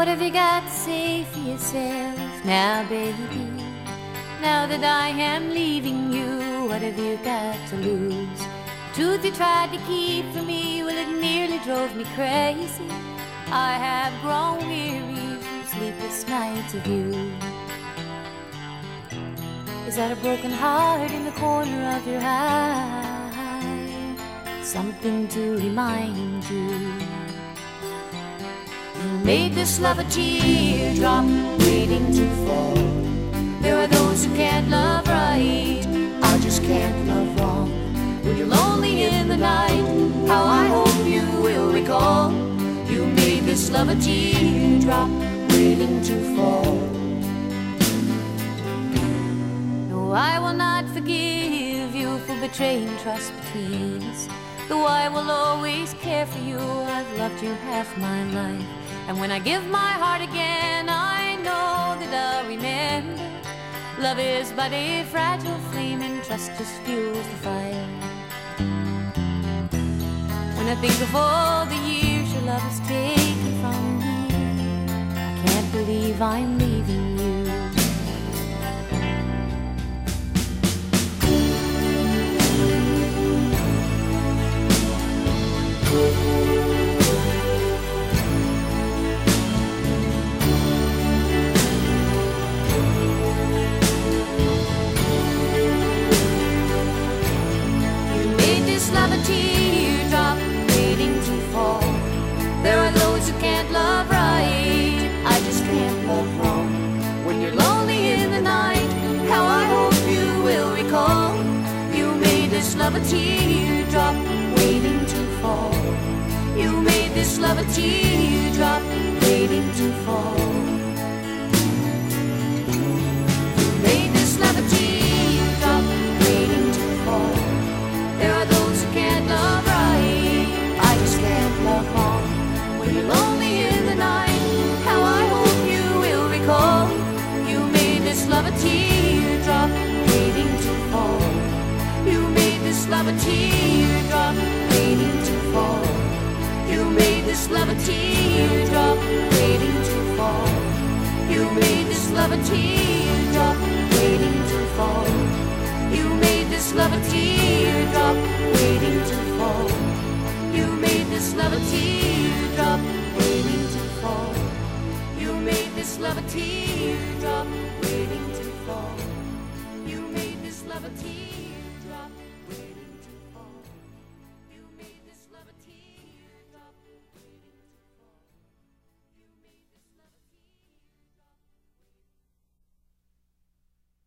What have you got to say for yourself now, baby? Now that I am leaving you, what have you got to lose? The truth you tried to keep from me, well, it nearly drove me crazy. I have grown weary from sleepless nights of you. Is that a broken heart in the corner of your eye? Something to remind you. You made this love a teardrop waiting to fall. There are those who can't love right, I just can't love wrong. When you're lonely in the night, how I hope you will recall. You made this love a teardrop waiting to fall. No, I will not forgive you for betraying trust between us. Though I will always care for you, I've loved you half my life. And when I give my heart again, I know that I'll remember. Love is but a fragile flame and trust just fuels the fire. When I think of all the years your love has taken from me, I can't believe I'm leaving you. Love a teardrop waiting to fall. There are those who can't love right, I just can't love wrong. When you're lonely in the night, how I hope you will recall. You made this love a teardrop waiting to fall. You made this love a teardrop waiting to fall. You made this love a teardrop waiting to fall. There are those who can't love right, I just can't love wrong. When you're lonely in the night, how I hope you will recall. You made this love a teardrop waiting to fall. You made this love a teardrop waiting to fall. You made this love a teardrop waiting to fall. You made this love a teardrop waiting to fall. You made this love a teardrop waiting to fall. You made this love a teardrop waiting to fall. You made this love a teardrop waiting to fall. You made this love a teardrop.